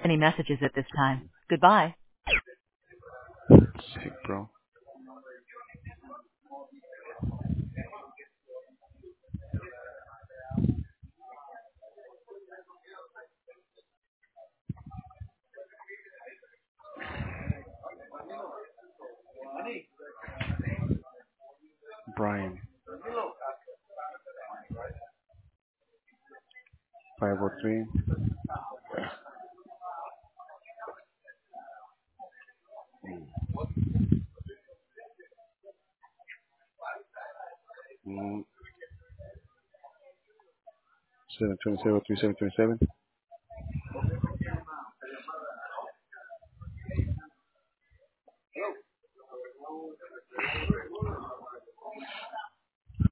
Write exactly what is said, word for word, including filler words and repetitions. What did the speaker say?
Any messages at this time. Goodbye. Sick, bro. Brian. five oh three. Mm, seven twenty-seven, three seven twenty-seven.